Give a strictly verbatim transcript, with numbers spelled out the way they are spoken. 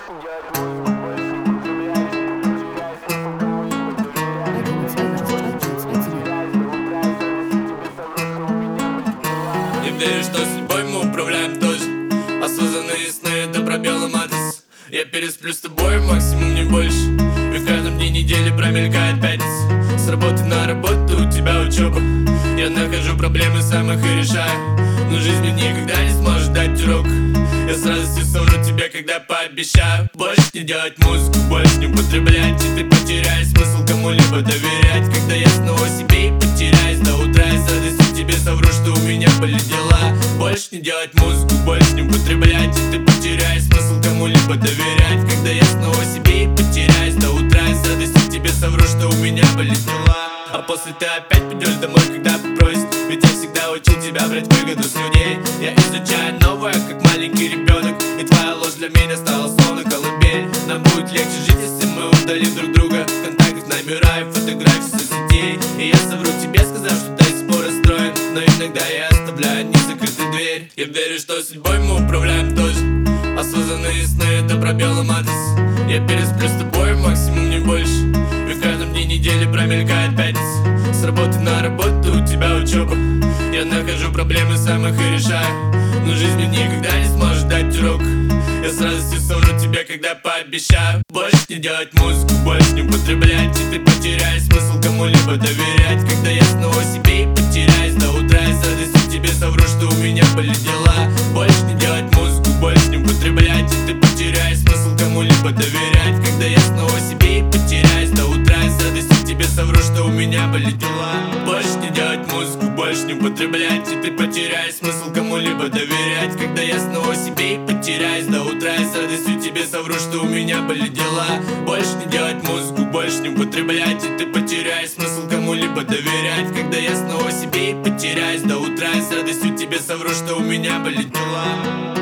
Не верю, что судьбой мы управляем тоже. Осознанные сны — это про белый адрес. Я пересплю с тобой, максимум не больше. И в каждом дне недели промелькает пятница. С работы на работу, у тебя учеба. Я нахожу проблемы, сам их и решаю. Но жизнь мне никогда не сможет дать урок. Я с радостью совру тебе, когда пообещаю больше не делать музыку, больше не употреблять. И ты потеряешь смысл кому-либо доверять. Когда я снова себе и потеряюсь до утра, я с радостью тебе совру, что у меня были дела. Больше не делать музыку, больше не употреблять. И ты потеряешь смысл кому-либо доверять. Когда я снова себе и потеряюсь до утра, я с радостью тебе совру, что у меня были дела. А после ты опять пойдешь домой, когда попросит. Ведь я всегда учил тебя брать выгоду с людей. Я изучаю новое, как маленький ребенок. И твоя ложь для меня стала словно колыбель. Нам будет легче жить, если мы удалим друг друга. В контактах номера и фотографии соцсетей. И я совру тебе, сказав, что до сих пор расстроен. Но иногда я оставляю незакрытой дверь. Я верю, что судьбой мы управляем тоже. Осознанные сны — это про белый адрес. Я пересплю с тобой, максимум не больше. И в каждом дне недели промелькает пятница. С работы на работу, у тебя учеба. Я нахожу проблемы, сам их и решаю. Но жизнь мне никогда не сможет дать урок. Я с радостью совру тебе, когда пообещаю больше не делать музыку, больше не употреблять. И ты потеряешь смысл кому-либо доверять. Когда я снова себе и потеряюсь до утра, я с радостью тебе совру, что у меня были дела. Больше не делать музыку, больше не употреблять. И ты потеряешь смысл кому-либо доверять. Когда я снова себе и потеряюсь до утра, я с радостью тебе совру, что у меня были дела. Больше не делать музыку, больше не употреблять. И ты потеряешь смысл кому-либо доверять. Когда я снова себе и потеряюсь до утра, я с радостью тебе совру, что у меня были дела. Больше не делать музыку, больше не употреблять. И ты потеряешь смысл кому-либо доверять. Когда я снова себе и потеряюсь до утра, я с радостью тебе совру, что у меня были дела.